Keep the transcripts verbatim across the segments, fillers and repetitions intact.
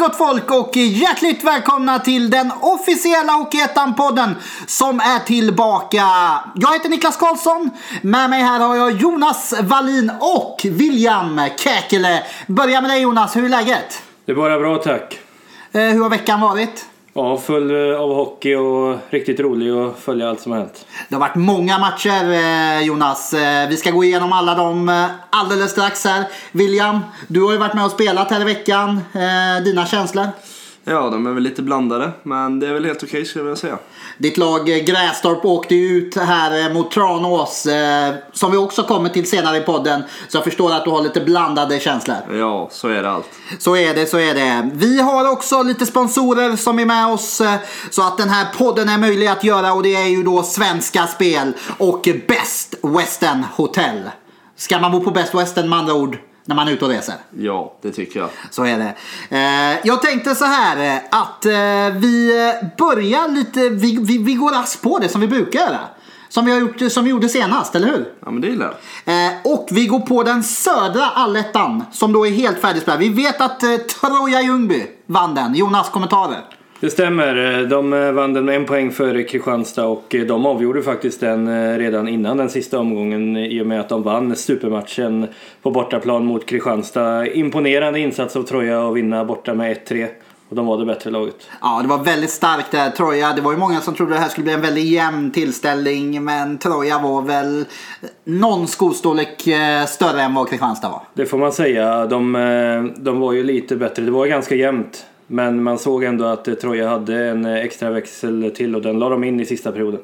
gott folk och hjärtligt välkomna till den officiella Hockeyettan-podden som är tillbaka. Jag heter Niklas Karlsson, med mig här har jag Jonas Wallin och William Käkele. Börja med dig Jonas, hur är läget? Det är bara bra, tack. Eh, hur har veckan varit? Ja, full av hockey och riktigt rolig och följa allt som har hänt. Det har varit många matcher Jonas. Vi ska gå igenom alla dem alldeles strax här. William, du har ju varit med och spelat här i veckan. Dina känslor? Ja, de är väl lite blandade, men det är väl helt okej, skulle jag säga. Ditt lag Grästorp åkte ut här mot Tranås, som vi också kommer till senare i podden. Så jag förstår att du har lite blandade känslor. Ja, så är det allt. Så är det, så är det. Vi har också lite sponsorer som är med oss, så att den här podden är möjlig att göra. Och det är ju då Svenska Spel och Best Western Hotel. Ska man bo på Best Western med andra ord när man är ute och reser? Ja, det tycker jag. Så är det. Eh, jag tänkte så här att eh, vi börjar lite, vi, vi, vi går rast på det som vi brukar göra. Som vi, har gjort, som vi gjorde senast, eller hur? Ja, men det gillar jag. Eh, och vi går på den södra allettan som då är helt färdigspelad. Vi vet att eh, Troja Ljungby vann den. Jonas, kommentarer? Det stämmer, de vann den med en poäng före Kristianstad och de avgjorde faktiskt den redan innan den sista omgången i och med att de vann supermatchen på bortaplan mot Kristianstad. Imponerande insats av Troja att vinna borta med ett tre. Och de var det bättre laget. Ja, det var väldigt starkt där, Troja. Det var ju många som trodde det här skulle bli en väldigt jämn tillställning. Men Troja var väl någon skostorlek större än vad Kristianstad var. Det får man säga. De, de var ju lite bättre. Det var ganska jämnt. Men man såg ändå att Troja hade en extra växel till och den la de in i sista perioden.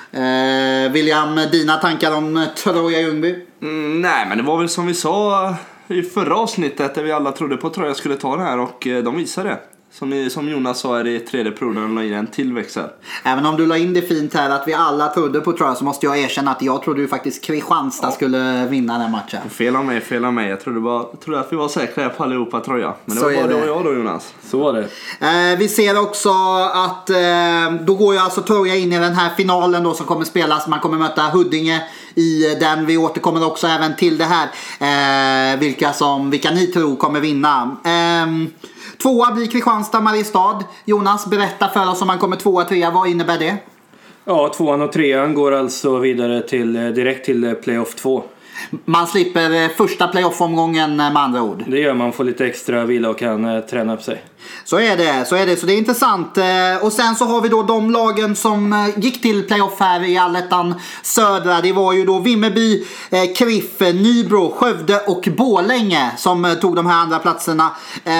Eh, William, dina tankar om Troja Ljungby? Mm, nej, men det var väl som vi sa i förra avsnittet där vi alla trodde på att Troja skulle ta det här och de visade det. Som, som Jonas sa är det i tredje perioden la in en till växel. Även om du la in det fint här att vi alla trodde på Troja, så måste jag erkänna att jag trodde ju faktiskt Kristianstad ja. skulle vinna den matchen. Fel av mig, fel av mig. Jag trodde, bara, trodde att vi var säkra på allihopa Troja. Men det så var bara det. Då jag då, Jonas. Så var det. Eh, vi ser också att eh, då går ju alltså Troja in i den här finalen då som kommer spelas. Man kommer möta Huddinge i den. Vi återkommer också även till det här. Eh, vilka, som, vilka ni tror kommer vinna. Eh, Tvåa blir Kristianstad, Mariestad. Jonas, berätta för oss om man kommer tvåa, trea. Vad innebär det? Ja, tvåan och trean går alltså vidare till, direkt till playoff två. Man slipper första playoff-omgången med andra ord. Det gör man, får lite extra vila och kan eh, träna upp sig. Så är det, så är det, så det är intressant. Och sen så har vi då de lagen som gick till playoff här i allettan södra. Det var ju då Vimmerby, eh, Kriff, Nybro, Skövde och Borlänge som tog de här andra platserna.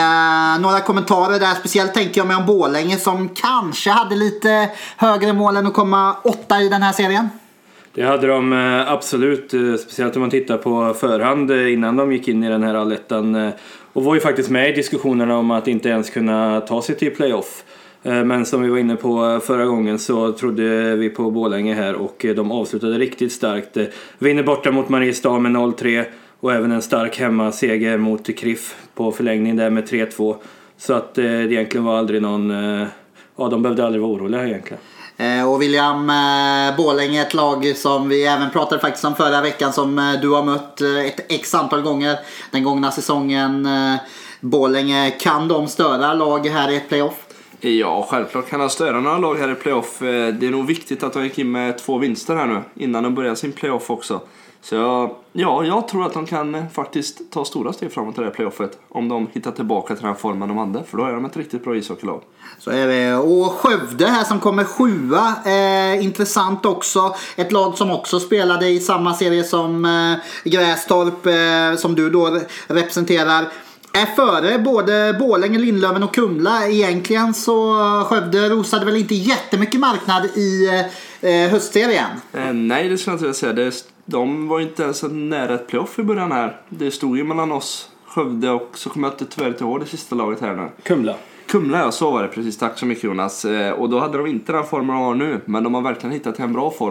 Eh, några kommentarer där, speciellt tänker jag mig om Borlänge som kanske hade lite högre mål än att komma åtta i den här serien. Det hade de absolut, speciellt om man tittar på förhand innan de gick in i den här allettan. Och var ju faktiskt med i diskussionerna om att inte ens kunna ta sig till playoff. Men som vi var inne på förra gången så trodde vi på Borlänge här och de avslutade riktigt starkt. Vinner borta mot Mariestad med noll tre och även en stark hemmaseger mot Kriff på förlängning där med tre två. Så att det egentligen var aldrig någon, ja de behövde aldrig vara oroliga egentligen. Och William, eh, Borlänge, ett lag som vi även pratade faktiskt om förra veckan som eh, du har mött eh, ett x antal gånger den gångna säsongen. Eh, Borlänge, kan de störa lag här i ett playoff? Ja, självklart kan de störa några lag här i playoff. Det är nog viktigt att de gick in med två vinster här nu innan de börjar sin playoff också. Så jag, ja, jag tror att de kan faktiskt ta stora steg framåt i det här playoffet om de hittar tillbaka till den formen de hade. För då är de ett riktigt bra ishockeylag. Så är det. Och Skövde här som kommer sjua. Eh, intressant också. Ett lag som också spelade i samma serie som eh, Grästorp eh, som du då representerar. Är före både Borlänge, Lindlöven och Kumla. Egentligen så Skövde rosade väl inte jättemycket marknad i eh, höstserien. Eh, nej, det skulle jag inte säga. Det, de var inte ens nära ett playoff i början här. Det stod ju mellan oss, Skövde, och så kom jag inte tyvärr till hårt det sista laget här nu. Kumla. Kumla, ja, så var det precis. Tack så mycket Jonas. Eh, och då hade de inte den formen de har nu. Men de har verkligen hittat en bra form och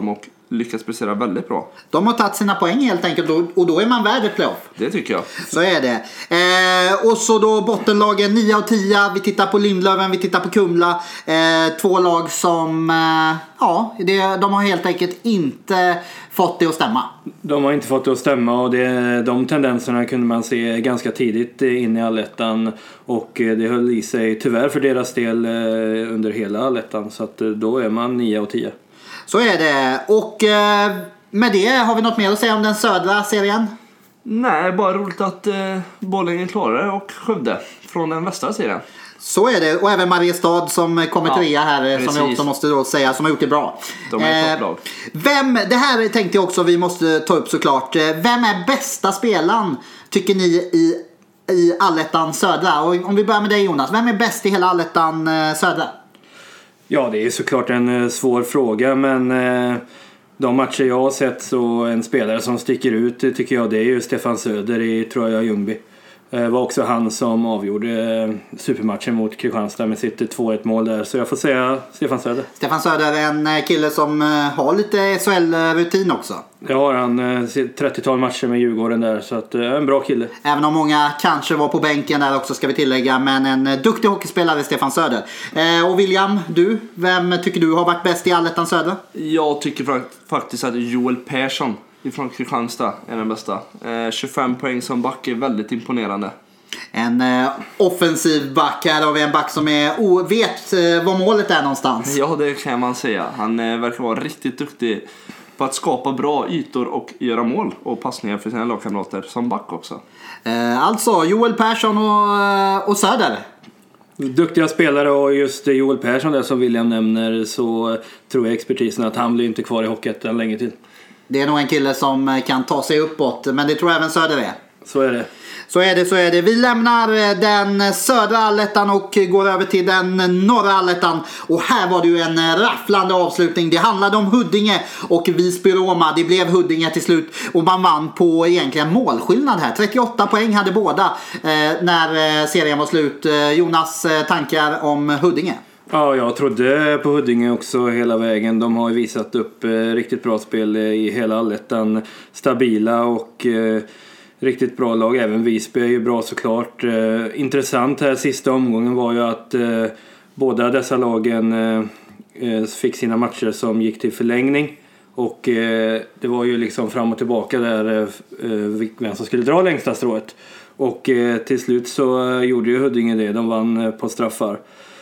lyckats prestera väldigt bra. De har tagit sina poäng helt enkelt och då är man värd ett playoff. Det tycker jag. Så är det. Eh, och så då bottenlagen nio och tio. Vi tittar på Lindlöven, vi tittar på Kumla. Eh, två lag som, eh, ja, det, de har helt enkelt inte fått det att stämma. De har inte fått det att stämma och det, de tendenserna kunde man se ganska tidigt in i allettan. Och det höll i sig tyvärr för deras del under hela allettan. Så att då är man nio och tio. Så är det. Och eh, med det har vi något mer att säga om den södra serien? Nej, bara roligt att eh, Borlänge klarar det och Skövde från den västra serien. Så är det. Och även Mariestad som kommer ja, trea här precis. som vi också måste då säga som har gjort det bra. De är eh, topplag. Vem, det här tänkte jag också vi måste ta upp såklart. Vem är bästa spelaren tycker ni i, i Allettan södra? Och om vi börjar med dig Jonas. Vem är bäst i hela Allettan södra? Ja, det är såklart en svår fråga men eh, de matcher jag har sett så en spelare som sticker ut tycker jag det är ju Stefan Söder i Troja Ljungby. Det var också han som avgjorde supermatchen mot Kristianstad med sitt två ett mål där. Så jag får säga Stefan Söder. Stefan Söder är en kille som har lite S H L-rutin också. Det har han, trettiotal matcher med Djurgården där. Så att, en bra kille. Även om många kanske var på bänken där också ska vi tillägga. Men en duktig hockeyspelare Stefan Söder. Och William, du, vem tycker du har varit bäst i Allettan södra? Jag tycker faktiskt att Joel Persson ifrån Kristianstad är den bästa. Eh, tjugofem poäng som back är väldigt imponerande. En eh, offensiv back här har vi en back som är o- vet eh, vad målet är någonstans. Ja, det kan man säga. Han eh, verkar vara riktigt duktig på att skapa bra ytor och göra mål och passningar för sina lagkamrater som back också. Eh, alltså Joel Persson och, och Söder. Duktiga spelare och just Joel Persson där som William nämner så tror jag expertisen att han blir inte kvar i Hockeyettan länge till. Det är nog en kille som kan ta sig uppåt, men det tror jag även Söder är. Så är det. Så är det, så är det. Vi lämnar den södra allettan och går över till den norra allettan. Och här var det ju en rafflande avslutning. Det handlade om Huddinge och Visby-Roma. Det blev Huddinge till slut och man vann på egentligen målskillnad här. trettioåtta poäng hade båda eh, när serien var slut. Jonas, tankar om Huddinge? Ja, jag trodde på Huddinge också hela vägen. De har ju visat upp eh, riktigt bra spel i hela allettan. Stabila och eh, riktigt bra lag. Även Visby är ju bra såklart. Eh, intressant här sista omgången var ju att eh, båda dessa lagen eh, fick sina matcher som gick till förlängning. Och eh, det var ju liksom fram och tillbaka där eh, vem som skulle dra längsta strået. Och eh, till slut så eh, gjorde ju Huddinge det. De vann eh, på straffar.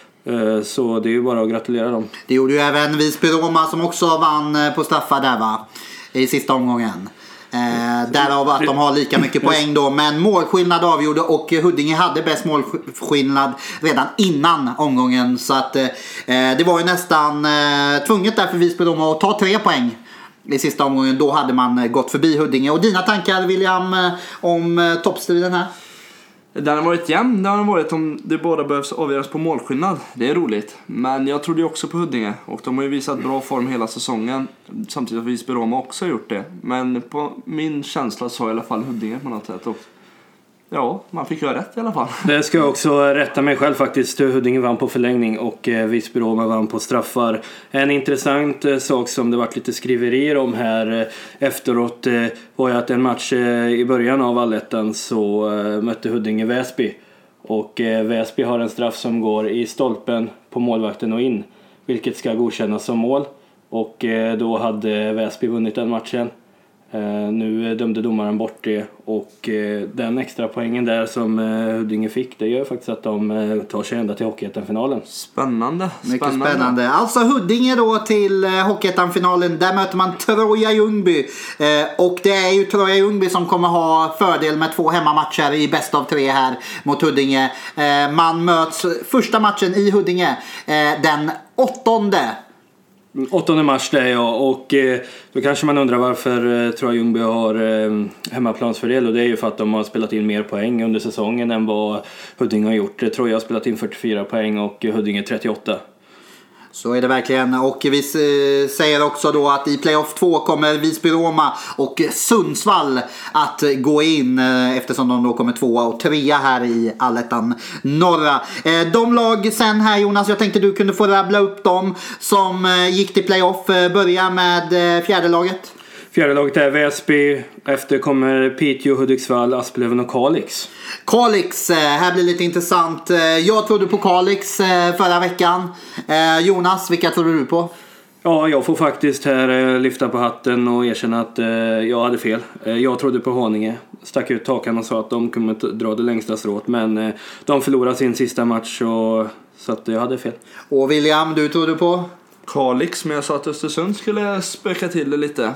Så det är ju bara att gratulera dem. Det gjorde ju även Visby-Roma som också vann på straffar där va? I sista omgången. Eh, därav att de har lika mycket poäng då. Men målskillnad avgjorde och Huddinge hade bäst målskillnad redan innan omgången. Så att eh, det var ju nästan eh, tvunget där för Visby-Roma att ta tre poäng i sista omgången. Då hade man gått förbi Huddinge. Och dina tankar William om toppstriden här? Den har varit jämn, det har varit om det båda behövs avgöras på målskillnad. Det är roligt. Men jag trodde ju också på Huddinge. Och de har ju visat bra form hela säsongen. Samtidigt att Visby-Roma också har gjort det. Men på min känsla så i alla fall Huddinge på något sätt. Och ja, man fick ju rätt i alla fall. Det ska jag också rätta mig själv faktiskt. Huddinge vann på förlängning och Visby-Roma vann på straffar. En intressant sak som det varit lite skriverier om här efteråt var ju att en match i början av allettan så mötte Huddinge Väsby. Och Väsby har en straff som går i stolpen på målvakten och in. Vilket ska godkännas som mål. Och då hade Väsby vunnit den matchen. Uh, nu dömde domaren bort det och uh, den extra poängen där som uh, Huddinge fick det gör faktiskt att de uh, tar sig ända till Hockeyettan-finalen. Spännande. Mycket spännande. spännande. Alltså Huddinge då till uh, Hockeyettan-finalen. Där möter man Troja Ljungby. Uh, och det är ju Troja Ljungby som kommer ha fördel med två hemmamatcher i bäst av tre här mot Huddinge. Uh, man möts första matchen i Huddinge uh, den åttonde. åttonde mars där ja, och eh, då kanske man undrar varför eh, Troja Ljungby har eh, hemmaplansfördel och det är ju för att de har spelat in mer poäng under säsongen än vad Huddinge har gjort. Troja har spelat in fyrtiofyra poäng och Huddinge trettioåtta. Så är det verkligen, och vi säger också då att i playoff två kommer Visby-Roma och Sundsvall att gå in eftersom de då kommer tvåa och trea här i Allettan norra. De lag sen här Jonas, jag tänkte du kunde få rabbla upp dem som gick till playoff. Börja med fjärde laget. Fjärde laget är Väsby, efter kommer Piteå, Hudiksvall, Asplöven och Kalix. Kalix, här blir lite intressant. Jag trodde på Kalix förra veckan. Jonas, vilka trodde du på? Ja, jag får faktiskt här lyfta på hatten och erkänna att jag hade fel. Jag trodde på Haninge. Stack ut takan och sa att de kunde dra det längsta strået. Men de förlorade sin sista match och så att jag hade fel. Och William, du trodde på? Kalix, men jag sa att Östersund skulle spöka till det lite.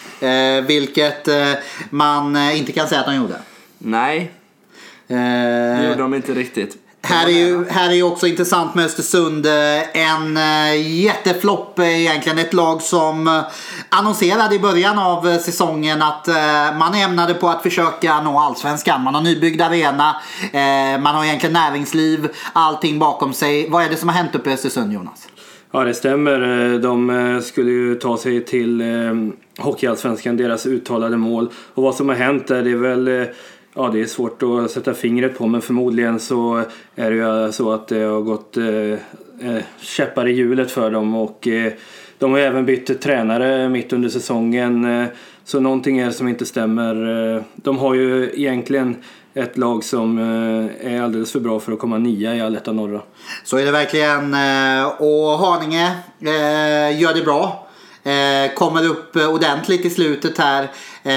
Eh, vilket eh, man eh, inte kan säga att de gjorde. Nej, eh, det gjorde de inte riktigt. Här är ju här är ju också intressant med Östersund. En eh, jätteflopp egentligen. Ett lag som eh, annonserade i början av eh, säsongen att eh, man ämnade på att försöka nå allsvenskan. Man har nybyggd arena. Eh, man har egentligen näringsliv. Allting bakom sig. Vad är det som har hänt uppe i Östersund, Jonas? Ja, det stämmer. De skulle ju ta sig till eh, Hockeyallsvenskan, deras uttalade mål. Och vad som har hänt är det är väl, eh, ja det är svårt att sätta fingret på, men förmodligen så är det ju så att det har gått eh, käppar i hjulet för dem. Och eh, de har även bytt tränare mitt under säsongen. Eh, så någonting är som inte stämmer. Eh, de har ju egentligen ett lag som är alldeles för bra för att komma nia i Allettan norra. Så är det verkligen. Och Haninge gör det bra. Kommer upp ordentligt i slutet här.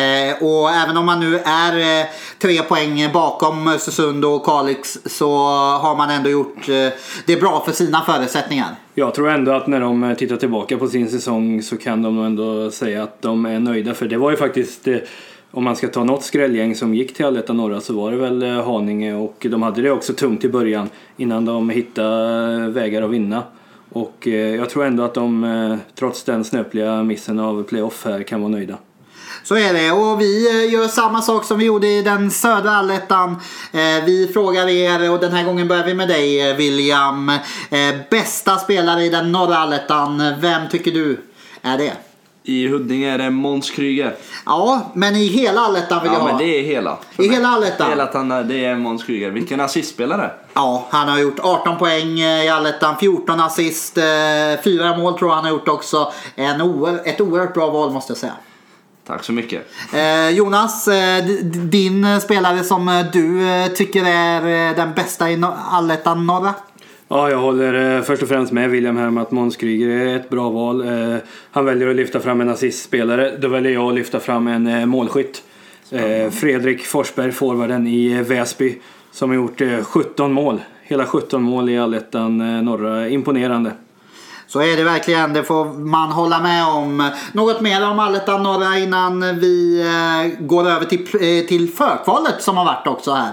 Och även om man nu är tre poäng bakom Östersund och Kalix så har man ändå gjort det bra för sina förutsättningar. Jag tror ändå att när de tittar tillbaka på sin säsong så kan de ändå säga att de är nöjda. För det var ju faktiskt... Om man ska ta något skrällgäng som gick till Allettan norra så var det väl Haninge, och de hade det också tungt i början innan de hittade vägar att vinna. Och jag tror ändå att de trots den snöpliga missen av playoff här kan vara nöjda. Så är det, och vi gör samma sak som vi gjorde i den södra Allettan. Vi frågar er, och den här gången börjar vi med dig William. Bästa spelare i den norra Allettan, vem tycker du är det? I Huddinge är det Måns Kryger. Ja, men i hela Allettan vill ja, jag ha. Ja, men det är hela. I hela Allettan. Hela Allettan, det är Måns Kryger. Vilken assistspelare. Ja, han har gjort arton poäng i Allettan, fjorton assist, fyra mål tror jag han har gjort också. En oer- ett oerhört bra val måste jag säga. Tack så mycket. Eh, Jonas, eh, d- din spelare som du eh, tycker är eh, den bästa i no- Allettan norra? Ja, jag håller eh, först och främst med William här med att Måns Kryger är ett bra val. Eh, han väljer att lyfta fram en assistspelare. Då väljer jag att lyfta fram en eh, målskytt. Eh, Fredrik Forsberg, forwarden i Väsby, som har gjort eh, sjutton mål. Hela sjutton mål i Allettan eh, norra. Imponerande. Så är det verkligen, det får man hålla med om. Något mer om Allettan norra innan vi eh, går över till, eh, till förkvalet som har varit också här.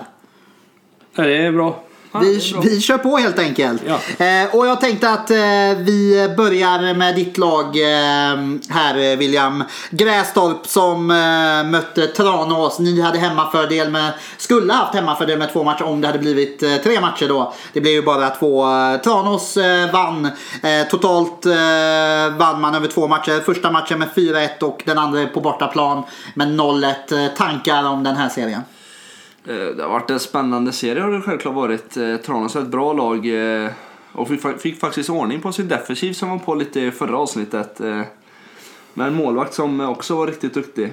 Ja, det är bra. Vi, vi kör på helt enkelt. Ja. Eh, och jag tänkte att eh, vi börjar med ditt lag eh, här William. Grästorp som eh, mötte Tranås. Ni hade hemmafördel med, skulle haft hemmafördel med två matcher om det hade blivit eh, tre matcher då. Det blev ju bara två. Tranås eh, vann. Eh, totalt eh, vann man över två matcher. Första matchen med fyra ett och den andra på bortaplan med noll ett. Eh, tankar om den här serien? Det har varit en spännande serie, har det självklart varit. Tranås är ett bra lag och fick, fick faktiskt ordning på sin defensiv som var på lite i förra avsnittet. Men en målvakt som också var riktigt duktig.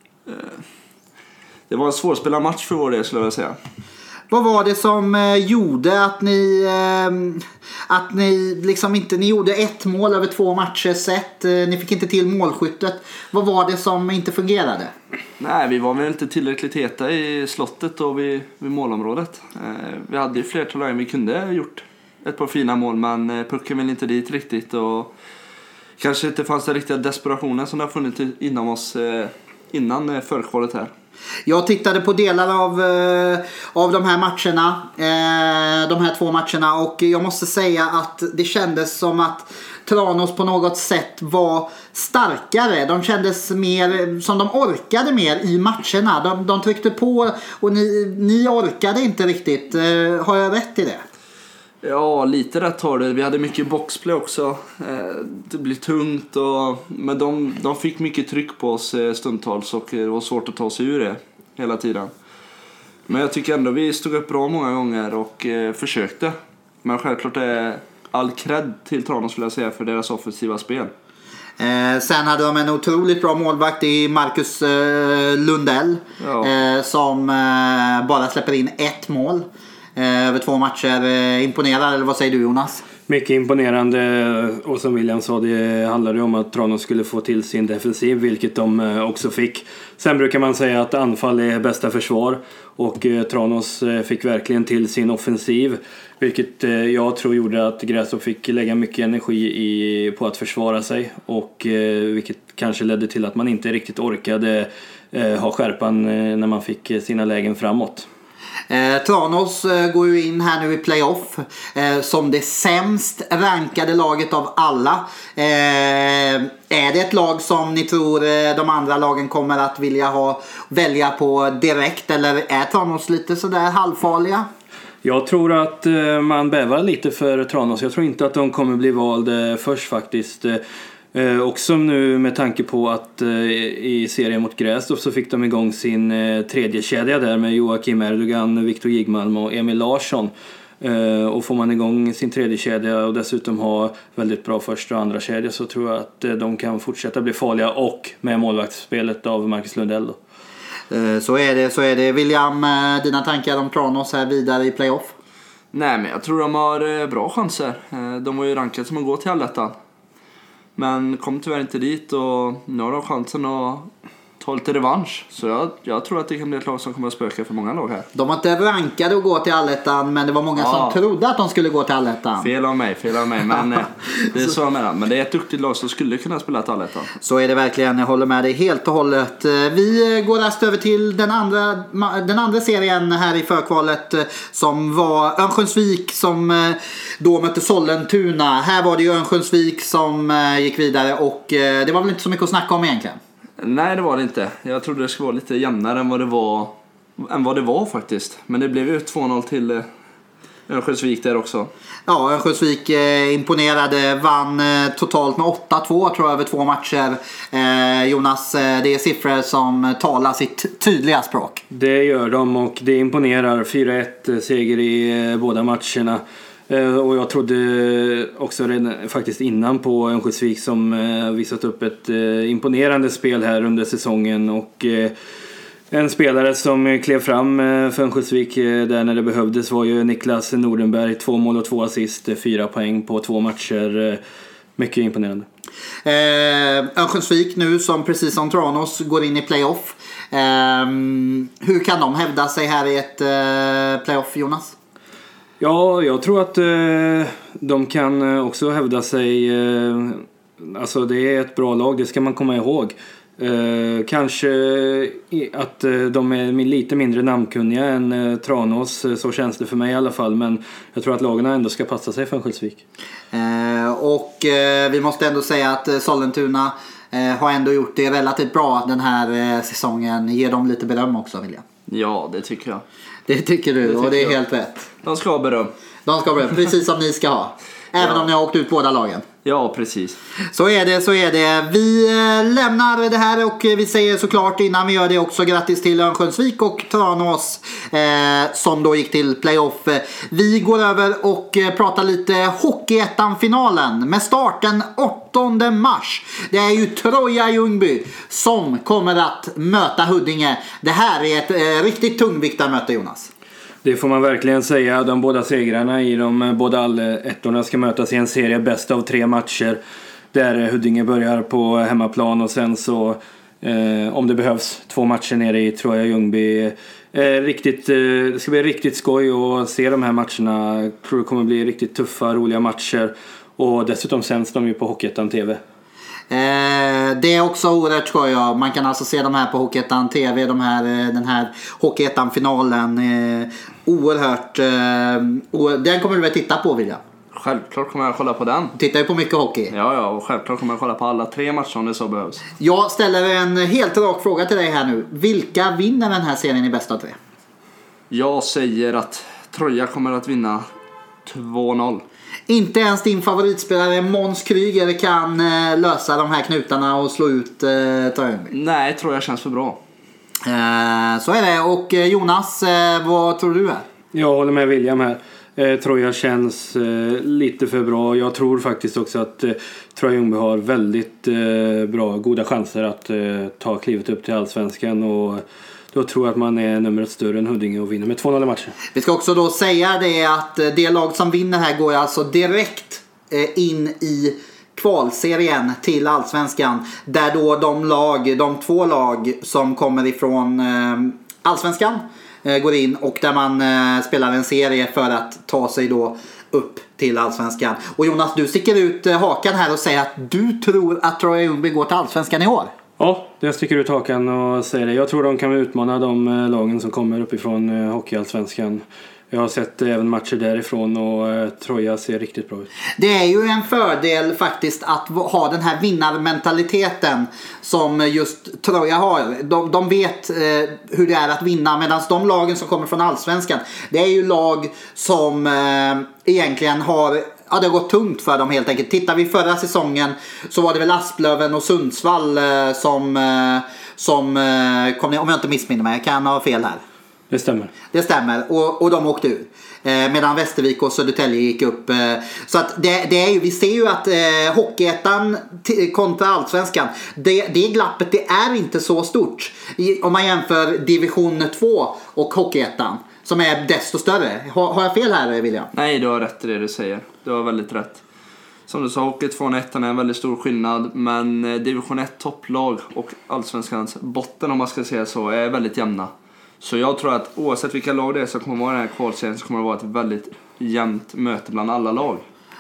Det var en svårspelad match för vår del, skulle jag säga. Vad var det som eh, gjorde att ni eh, att ni liksom inte ni gjorde ett mål över två matcher sett, eh, ni fick inte till målskyttet. Vad var det som inte fungerade? Nej, vi var väl inte tillräckligt heta i slottet och vid, vid målområdet. Eh, vi hade ju flertal lägen vi kunde ha gjort ett par fina mål, men eh, pucken väl inte dit riktigt, och kanske inte fanns den riktiga desperationen som det har funnits inom oss eh, innan eh, förkvalet här. Jag tittade på delar av, eh, av de här matcherna, eh, de här två matcherna, och jag måste säga att det kändes som att Tranås på något sätt var starkare. De kändes mer som de orkade mer i matcherna. De, de tryckte på och ni, ni orkade inte riktigt. Eh, har jag rätt i det? Ja, lite rätt har det. Vi hade mycket boxplay också. Det blir tungt. Och, men de, de fick mycket tryck på oss stundtals och det var svårt att ta sig ur det hela tiden. Men jag tycker ändå vi stod upp bra många gånger och eh, försökte. Men självklart är all cred till Tranås skulle jag säga för deras offensiva spel. Eh, sen hade de en otroligt bra målvakt i Marcus eh, Lundell. Ja. eh, Som eh, bara släpper in ett mål eh, över två matcher. eh, Imponerar, eller vad säger du Jonas? Mycket imponerande, och som William sa, det handlade om att Tranås skulle få till sin defensiv, vilket de också fick. Sen brukar man säga att anfall är bästa försvar, och Tranås fick verkligen till sin offensiv, vilket jag tror gjorde att Grästorp fick lägga mycket energi i, på att försvara sig, och vilket kanske ledde till att man inte riktigt orkade ha skärpan när man fick sina lägen framåt. Eh, Tranås eh, går ju in här nu i playoff eh, som det sämst rankade laget av alla. Eh, är det ett lag som ni tror eh, de andra lagen kommer att vilja ha välja på direkt, eller är Tranås lite sådär halvfarliga? Jag tror att eh, man bävar lite för Tranås. Jag tror inte att de kommer bli valda först faktiskt. Eh, också nu med tanke på att eh, i serien mot Grästorp så fick de igång sin eh, tredje kedja där med Joakim Erdogan, Viktor Gigmalm och Emil Larsson. Eh, och får man igång sin tredje kedja och dessutom ha väldigt bra första och andra kedja, så tror jag att eh, de kan fortsätta bli farliga, och med målvaktsspelet av Marcus Lundell då. Eh, så är det, så är det. William, eh, dina tankar om Tranås här vidare i playoff? Nej, men jag tror de har eh, bra chanser. Eh, de var ju rankat som att gå till allettan. Men kom tyvärr inte dit, och nu har de chansen att ta lite revansch. Så jag, jag tror att det kan bli ett lag som kommer att spöka för många lag här. De var inte rankade att gå till allettan, men det var många Ja. som trodde att de skulle gå till allettan. Fel av mig, fel av mig. Men eh, det är så jag menar. Men det är ett duktigt lag som skulle kunna spela till allettan. Så är det verkligen, jag håller med dig helt och hållet. Vi går rast över till den andra, den andra serien här i förkvalet, som var Örnsköldsvik som då mötte Sollentuna. Här var det ju Örnsköldsvik som gick vidare, och det var väl inte så mycket att snacka om egentligen. Nej, det var det inte. Jag trodde det skulle vara lite jämnare än vad det var, än vad det var faktiskt. Men det blev ju två noll till eh, Örnsköldsvik där också. Ja, Örnsköldsvik eh, imponerade, vann eh, totalt med åtta två tror jag över två matcher. Eh, Jonas, eh, det är siffror som talar sitt tydliga språk. Det gör de, och det imponerar. fyra ett seger i eh, båda matcherna. Eh, och jag trodde också redan, faktiskt innan på Örnsköldsvik som eh, visat upp ett eh, imponerande spel här under säsongen, och eh, en spelare som klev fram eh, för Örnsköldsvik eh, där när det behövdes var ju Niklas Nordenberg. Två mål och två assist, fyra poäng på två matcher. Eh, mycket imponerande. Eh, Örnsköldsvik nu som precis som Tranås går in i playoff. Eh, hur kan de hävda sig här i ett eh, playoff, Jonas? Ja, jag tror att eh, de kan också hävda sig. Eh, alltså det är ett bra lag, det ska man komma ihåg. Eh, kanske att eh, de är lite mindre namnkunniga än eh, Tranås, så känns det för mig i alla fall. Men jag tror att lagarna ändå ska passa sig för Örnsköldsvik. Eh, och eh, vi måste ändå säga att eh, Sollentuna eh, har ändå gjort det relativt bra den här eh, säsongen. Ger dem lite beröm också, William. Ja, det tycker jag. Det tycker du, det tycker och det är jag. helt rätt. De ska ha beröm. De ska ha beröm, precis som ni ska ha. Även Ja. om ni har åkt ut båda lagen. Ja, precis. Så är det, så är det. Vi eh, lämnar det här, och vi säger såklart innan vi gör det också grattis till Örnsköldsvik och Tranås eh, som då gick till playoff. Vi går över och eh, pratar lite Hockeyettan-finalen med start den åttonde mars. Det är ju Troja Ljungby som kommer att möta Huddinge. Det här är ett eh, riktigt tungviktarmöte, Jonas. Det får man verkligen säga. De båda segrarna i de båda allettorna ska mötas i en serie bäst av tre matcher. Där Huddinge börjar på hemmaplan, och sen så eh, om det behövs två matcher nere i Troja Ljungby. Eh, riktigt, eh, det ska bli riktigt skoj att se de här matcherna. Jag tror det kommer bli riktigt tuffa, roliga matcher. Och dessutom sänds de ju på Hockeyettan T V. Eh, det är också oerhört skoj. Ja. Man kan alltså se de här på Hockeyettan T V, de här, den här Hockeyettan-finalen. Eh, oerhört eh, o- den kommer du väl titta på, William? Självklart kommer jag kolla på den. Du tittar ju på mycket hockey. Ja, ja, och självklart kommer jag kolla på alla tre matcher om det så behövs. Jag ställer en helt rak fråga till dig här nu. Vilka vinner den här serien i bästa av tre? Jag säger att Troja kommer att vinna två noll. Inte ens din favoritspelare Måns Kryger kan eh, lösa de här knutarna och slå ut eh, Tröjby. Nej, tror jag känns för bra. Eh, så är det. Och eh, Jonas, eh, vad tror du är? Jag håller med William här. Eh, Troja känns eh, lite för bra. Jag tror faktiskt också att eh, Troja Ljungby har väldigt eh, bra, goda chanser att eh, ta klivet upp till Allsvenskan. Och då tror jag att man är numret större än Huddinge och vinner med två noll i matchen. Vi ska också då säga det att eh, det lag som vinner här går alltså direkt eh, in i kvalserien till Allsvenskan. Där då de lag, de två lag som kommer ifrån eh, Allsvenskan går in och där man eh, spelar en serie för att ta sig då upp till Allsvenskan. Och Jonas, du sticker ut eh, hakan här och säger att du tror att Troja Ljungby går till Allsvenskan i år. Ja, jag sticker ut hakan och säger det. Jag tror de kan utmana de eh, lagen som kommer uppifrån eh, Hockeyallsvenskan. Jag har sett eh, även matcher därifrån och eh, Troja ser riktigt bra ut. Det är ju en fördel faktiskt att ha den här vinnarmentaliteten som just Troja har. De, de vet eh, hur det är att vinna, medan de lagen som kommer från Allsvenskan, det är ju lag som eh, egentligen har, ja, det har gått tungt för dem helt enkelt. Tittar vi förra säsongen så var det väl Asplöven och Sundsvall eh, som, eh, som eh, kom ner, om jag inte missminner mig, jag kan ha fel här. Det stämmer. Det stämmer. Och, och de åkte ur. Eh, medan Västervik och Södertälje gick upp. Eh, så att det, det är ju, vi ser ju att eh, Hockeyettan t- kontra Allsvenskan, det, det glappet det är inte så stort. I, om man jämför division två och Hockeyettan, som är desto större. Har, har jag fel här, William? Nej, du har rätt i det du säger. Du har väldigt rätt. Som du sa, Hockeyettan och ettan är en väldigt stor skillnad. Men eh, division ett topplag och Allsvenskans botten, om man ska säga så, är väldigt jämna. Så jag tror att oavsett vilka lag det är så kommer det vara den här kvalserien, så kommer det vara ett väldigt jämnt möte bland alla lag.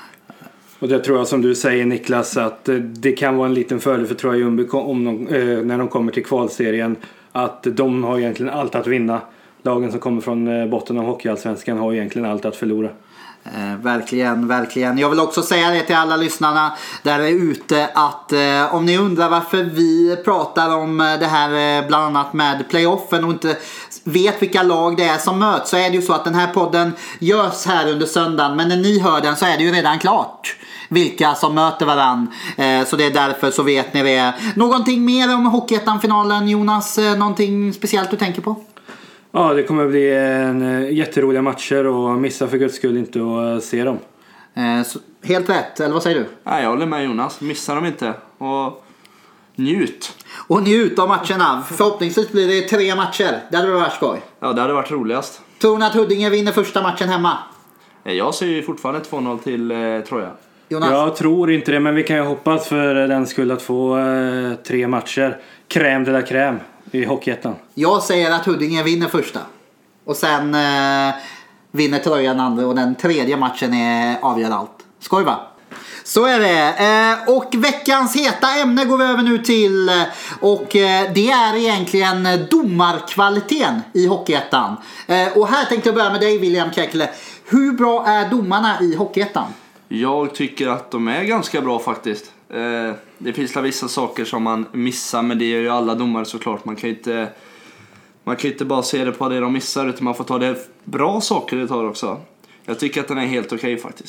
Och det tror jag, som du säger Niklas, att det kan vara en liten fördel för Troja Ljungby om de, eh, när de kommer till kvalserien, att de har egentligen allt att vinna. Lagen som kommer från botten av Hockeyallsvenskan har egentligen allt att förlora. Eh, verkligen, verkligen. Jag vill också säga det till alla lyssnarna där är ute att eh, om ni undrar varför vi pratar om det här eh, bland annat med playoffen och inte vet vilka lag det är som möts, så är det ju så att den här podden görs här under söndagen, men när ni hör den så är det ju redan klart vilka som möter varann. Eh, så det är därför, så vet ni det. Någonting mer om Hockeyettan-finalen, Jonas? Eh, någonting speciellt du tänker på? Ja, det kommer bli en jätteroliga matcher och missa för guds skull inte att se dem. Eh, så, helt rätt, eller vad säger du? Nej, jag håller med Jonas. Missa dem inte. Och njut. Och njut av matcherna. Förhoppningsvis blir det tre matcher. Det hade varit skoj. Ja, det hade varit roligast. Tror ni att Huddinge vinner första matchen hemma? Jag ser ju fortfarande två noll till eh, Troja. Jonas? Jag tror inte det, men vi kan ju hoppas för den skull att få eh, tre matcher. Crème de la crème i Hockeyettan. Jag säger att Huddinge vinner första. Och sen eh, vinner Troja den andra. Och den tredje matchen är avgör allt. Skoj va? Så är det. Eh, och veckans heta ämne går vi över nu till. Och eh, det är egentligen domarkvaliteten i Hockeyettan. Eh, och här tänkte jag börja med dig, William Kekle. Hur bra är domarna i Hockeyettan? Jag tycker att de är ganska bra faktiskt. Eh, det finns vissa saker som man missar, men det är ju alla domare såklart. Man kan inte, man kan inte bara se det på det de missar, utan man får ta det bra saker det tar också. Jag tycker att den är helt okej faktiskt.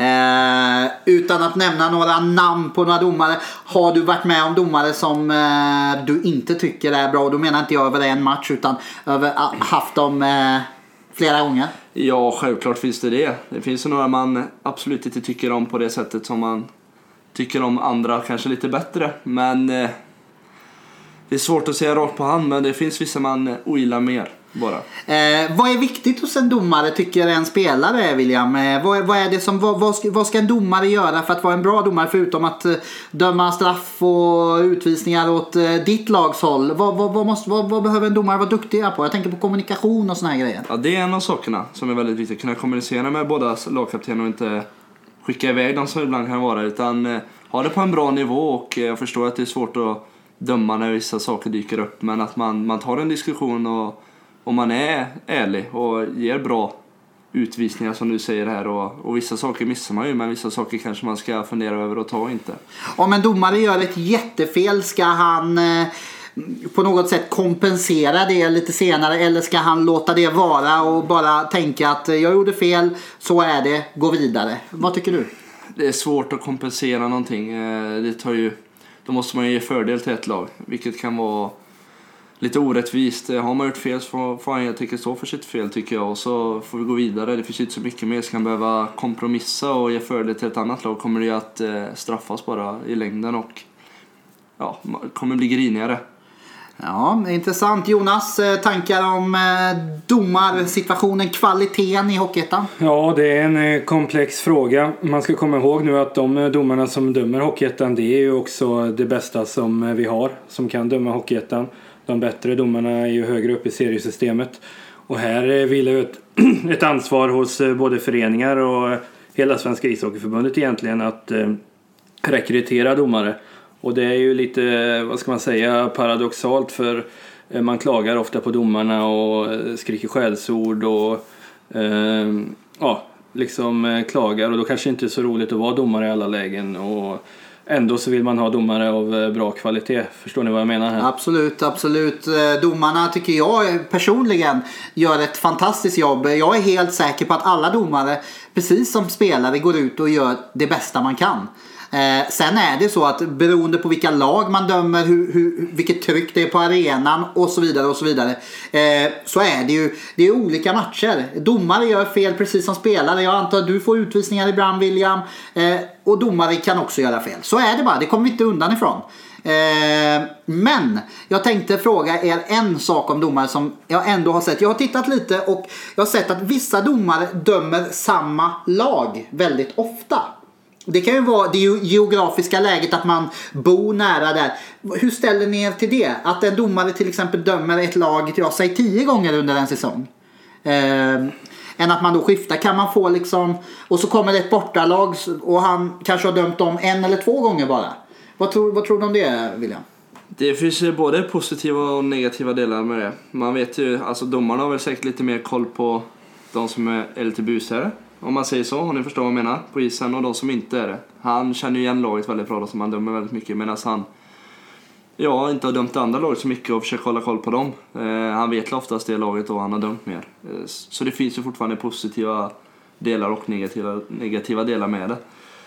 Eh, utan att nämna några namn på några domare, har du varit med om domare som eh, du inte tycker är bra? Då menar inte jag över en match, utan över haft dem eh, flera gånger. Ja, självklart finns det det. Det finns några man absolut inte tycker om på det sättet som man tycker om andra kanske lite bättre. Men eh, det är svårt att säga rakt på hand, men det finns vissa man ogillar mer bara. Eh, vad är viktigt hos en domare tycker en spelare, William? Eh, vad, vad är det som vad, vad, ska, vad ska en domare göra för att vara en bra domare, förutom att eh, döma straff och utvisningar åt eh, ditt lags håll? Vad, vad, vad, måste, vad, vad behöver en domare vara duktiga på? Jag tänker på kommunikation och såna här grejer. Ja, det är en av sakerna som är väldigt viktigt. Kunna kommunicera med båda lagkaptener och inte skicka iväg dem som ibland kan vara, utan eh, ha det på en bra nivå. Och eh, jag förstår att det är svårt att döma när vissa saker dyker upp, men att man, man tar en diskussion och om man är ärlig och ger bra utvisningar som du säger här, och, och vissa saker missar man ju, men vissa saker kanske man ska fundera över och ta inte. Om en domare gör ett jättefel, ska han eh, på något sätt kompensera det lite senare, eller ska han låta det vara och bara tänka att jag gjorde fel, så är det, gå vidare? Vad tycker du? Det är svårt att kompensera någonting. Det tar ju, då måste man ju ge fördel till ett lag, vilket kan vara lite orättvist. Har man gjort fel så får han helt enkelt stå för sitt fel, tycker jag. Och så får vi gå vidare. Det finns inte så mycket mer. Ska han behöva kompromissa och ge fördel till ett annat lag, kommer det ju att straffas bara i längden och ja, kommer bli grinigare. Ja, intressant. Jonas, tankar om domarsituationen, kvaliteten i Hockeyettan? Ja, det är en komplex fråga. Man ska komma ihåg nu att de domarna som dömer Hockeyettan, det är ju också det bästa som vi har som kan döma Hockeyettan. De bättre domarna är ju högre upp i seriesystemet. Och här vilar ju ett, ett ansvar hos både föreningar och hela Svenska ishockeyförbundet egentligen att eh, rekrytera domare. Och det är ju lite, vad ska man säga, paradoxalt, för man klagar ofta på domarna och skriker skällsord och eh, ja, liksom klagar, och då kanske inte är så roligt att vara domare i alla lägen, och ändå så vill man ha domare av bra kvalitet. Förstår ni vad jag menar här? Absolut, absolut. Domarna tycker jag personligen gör ett fantastiskt jobb. Jag är helt säker på att alla domare, precis som spelare, går ut och gör det bästa man kan. Eh, sen är det så att beroende på vilka lag man dömer, hur, hur, vilket tryck det är på arenan och så vidare och så vidare, eh, så är det ju det är olika matcher. Domare gör fel precis som spelare. Jag antar att du får utvisningar ibland, William, eh, och domare kan också göra fel. Så är det bara, det kommer vi inte undan ifrån. Eh, men jag tänkte fråga er en sak om domare som jag ändå har sett. Jag har tittat lite och jag har sett att vissa domare dömer samma lag väldigt ofta. Det kan ju vara det geografiska läget, att man bor nära där. Hur ställer ni er till det? Att en domare till exempel dömer ett lag, jag säger tio gånger under en säsong. Eh, än att man då skiftar. Kan man få liksom, och så kommer det ett bortalag och han kanske har dömt dem en eller två gånger bara. Vad tror, vad tror du om det, William? Det finns ju både positiva och negativa delar med det. Man vet ju, alltså domarna har väl säkert lite mer koll på de som är lite busare, om man säger så, om ni förstår vad jag menar, på isen, och de som inte är det. Han känner ju igen laget väldigt bra då, som han dömer väldigt mycket, medan han ja, inte har dömt andra laget så mycket och försöker hålla koll på dem. Eh, han vet oftast det laget och han har dömt mer. Eh, så det finns ju fortfarande positiva delar och negativa, negativa delar med det.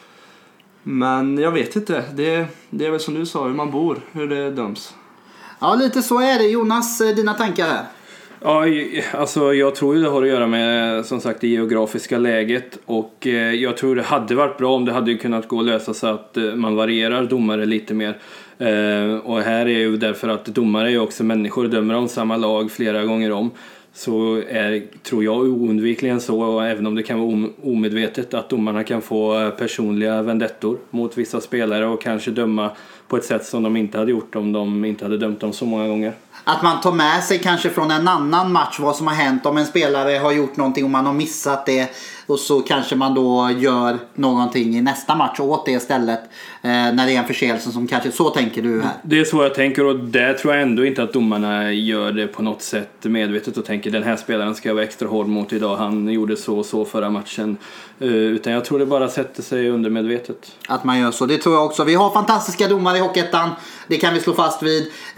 Men jag vet inte, det, det är väl som du sa, hur man bor, hur det döms. Ja, lite så är det. Jonas, dina tankar här? Ja, alltså jag tror ju det har att göra med, som sagt, det geografiska läget, och eh, jag tror det hade varit bra om det hade kunnat gå att lösa så att eh, man varierar domare lite mer. Eh, och här är ju därför att domare är ju också människor, dömer om samma lag flera gånger om, så är, tror jag, oundvikligen så, och även om det kan vara omedvetet, att domarna kan få personliga vendettor mot vissa spelare och kanske döma på ett sätt som de inte hade gjort om de inte hade dömt dem så många gånger. Att man tar med sig kanske från en annan match vad som har hänt, om en spelare har gjort någonting och man har missat det, och så kanske man då gör någonting i nästa match åt det istället, eh, när det är en förseelse som kanske, så tänker du här? Det är så jag tänker, och där tror jag ändå inte att domarna gör det på något sätt medvetet och tänker den här spelaren ska jag vara extra hård mot idag, han gjorde så och så förra matchen, eh, utan jag tror det bara sätter sig undermedvetet. Att man gör så, det tror jag också. Vi har fantastiska domare i Hockeyettan, det kan vi slå fast vid.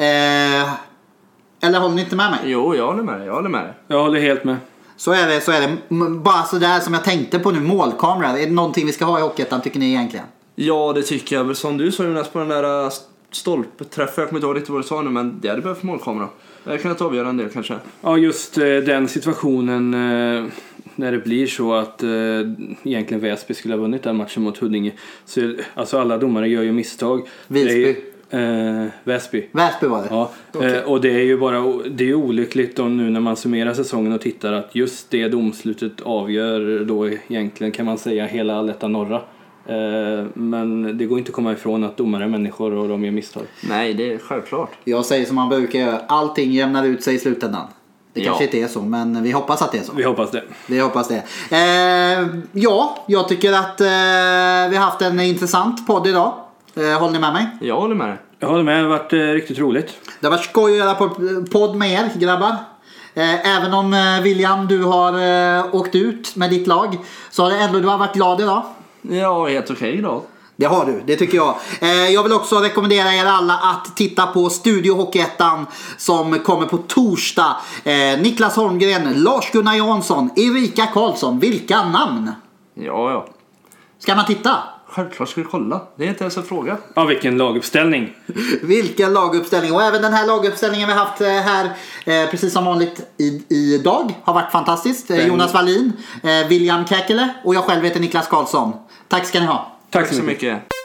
Eh, eller håller ni inte med mig? Jo, jag håller med, jag håller med. Jag håller helt med. Så är det, så är det. Bara så där som jag tänkte på nu, målkamera. Är det någonting vi ska ha i Hockeyettan, tycker ni egentligen? Ja, det tycker jag väl. Som du sa, Jonas, på den där stolpträffen, jag kommer inte ihåg riktigt vad du sa nu, men det hade behövt målkamera. Det kan jag ta avgöra en del kanske. Ja, just eh, den situationen eh, när det blir så att eh, egentligen Väsby skulle ha vunnit den matchen mot Huddinge. Så, alltså alla domare gör ju misstag. Visby. Eh, Väsby. Väsby var det. Ja, okay. eh, och det är ju bara det är olyckligt då nu när man summerar säsongen och tittar att just det domslutet avgör då egentligen, kan man säga, hela Allettan norra. Eh, men det går inte att komma ifrån att domare är människor och de gör misstag. Nej, det är självklart. Jag säger som man brukar göra, allting jämnar ut sig i slutändan. Det kanske ja. inte är så, men vi hoppas att det är så. Vi hoppas det. Vi hoppas det. Eh, ja, jag tycker att eh, vi har haft en intressant podd idag. Eh, håller ni med mig? Jag håller med. Jag håller med, det har varit eh, riktigt roligt. Det har varit skoj att göra podd med er, grabbar. Eh, även om eh, William, du har eh, åkt ut med ditt lag, så har det ändå, du har varit glad idag. Ja, helt okej idag. Det har du, det tycker jag. Eh, jag vill också rekommendera er alla att titta på Studio Hockeyettan som kommer på torsdag. Eh, Niklas Holmgren, Lars-Gunnar Jansson, Erika Karlsson. Vilka namn? Ja, ja. Ska man titta? Självklart ska vi kolla. Det är inte ens en fråga. Ja, vilken laguppställning. Vilken laguppställning. Och även den här laguppställningen vi har haft här, eh, precis som vanligt i, idag, har varit fantastiskt. Eh, Jonas Wallin, eh, William Käkele och jag själv heter Niklas Karlsson. Tack ska ni ha. Tack Tack så mycket.